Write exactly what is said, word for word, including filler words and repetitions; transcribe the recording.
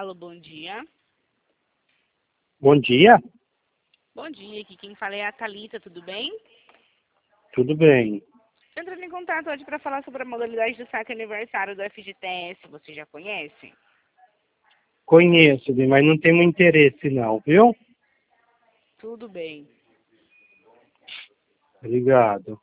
Alô, bom dia. Bom dia, Bom dia, aqui quem fala é a Thalita, tudo bem? tudo bem? Entrando em contato hoje para falar sobre a modalidade do saque aniversário do F G T S, você já conhece? Conheço, mas não tenho interesse não, viu? Tudo bem. Obrigado.